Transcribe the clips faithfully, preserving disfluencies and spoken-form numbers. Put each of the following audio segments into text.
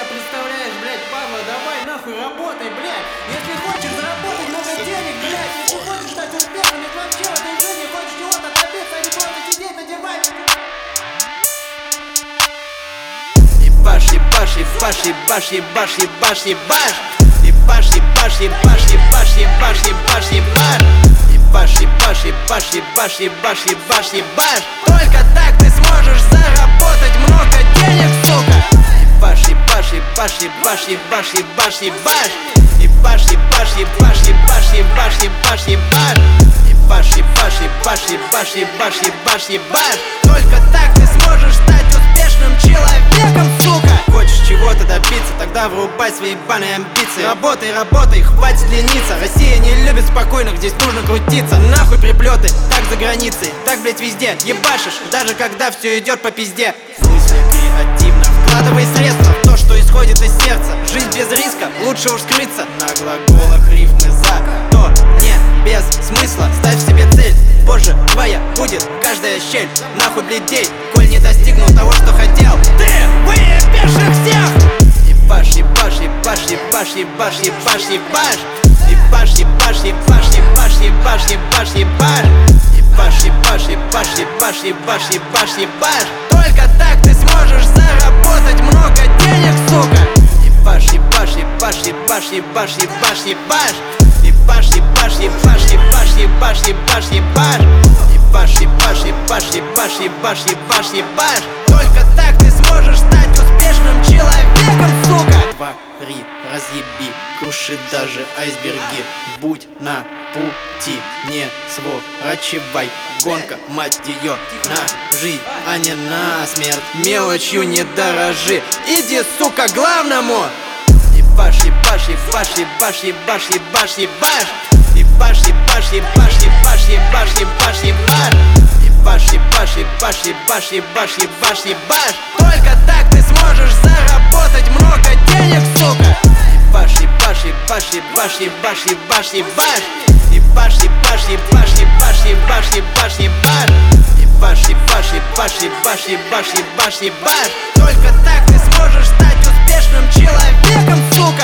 себя представляешь, блядь, Павла? Давай нахуй работай, блядь. Если хочешь заработать много денег, блядь, если хочешь стать успешным, если вообще в этой жизни хочешь чего-то добиться, а не просто сидеть на диване. Ебаш, ебаш, ебаш, ебаш, ебаш, ебаш, ебаш. Ебаш, ебаш, ебаш, ебаш, ебаш, ебаш, ебаш. Ебаш, ебаш, ебаш, ебаш, ебаш, ебаш, ебаш. Только так ты сможешь заработать много денег, сука. Ебаш, ебаш, ебаш, ебаш, ебаш, ебаш, ебаш. Ебаш, ебаш, ебаш, ебаш, ебаш, ебаш, ебаш. Ебаш, ебаш, ебаш, ебаш, ебаш, ебаш, ебаш. Только так ты сможешь стать успешным человеком, сука. Хочешь чего-то добиться, тогда врубай свои ебаные амбиции. Работай, работай, хватит лениться. Россия не любит спокойных, здесь нужно крутиться. Нахуй приплеты, так за границей, так, блять, везде. Ебашишь, даже когда все идет по пизде. Мысли креативно, вкладывай средства в то, что исходит из сердца. Жизнь без риска, лучше уж скрыться. На глаголах рифмы за то не без смысла. Ставь себе цель, позже твоя будет каждая щель. Нахуй бледей, коль не достигнул того, что хотел. Ты выебешь их всех. Ебаш, ебаш, ебаш, ебаш, ебаш, ебаш, ебаш. Ебаш, ебаш, ебаш, ебаш, ебаш, ебаш, ебаш. Ебаш, ебаш, ебаш, ебаш, ебаш, ебаш, ебаш. Только так ты сможешь заработать много денег, сука. Ебаш, ебаш, ебаш, ебаш, ебаш, ебаш, ебаш. Ебаш, ебаш, ебаш, ебаш, ебаш, ебаш, ебаш. Ебаш, ебаш, ебаш, ебаш, ебаш, ебаш, ебаш. Только так ты сможешь стать успешным человеком, сука. Твори, разъеби, круши даже айсберги. Будь на пути, не сворачивай. Гонка, мать ее, на жизнь, а не на смерть. Мелочью не дорожи, иди, сука, к главному. Ебаш, ебаш, ебаш, ебаш, ебаш, ебаш, ебаш. Ебаш, ебаш, ебаш, ебаш, ебаш, ебаш, ебаш. Ебаш, ебаш, ебаш, ебаш, ебаш, ебаш, ебаш. Только так ты сможешь заработать много денег, сука. Ебаш, ебаш, ебаш, ебаш, ебаш, ебаш, ебаш. Ебаш, ебаш, ебаш, ебаш, ебаш, ебаш, ебаш. Ебаш, ебаш, ебаш, ебаш, ебаш, ебаш, ебаш. Только так ты сможешь стать успешным человеком, сука.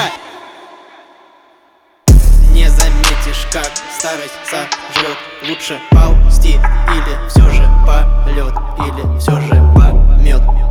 Не заметишь, как старость сожрет. Лучше ползти или все же полет, или все же помет.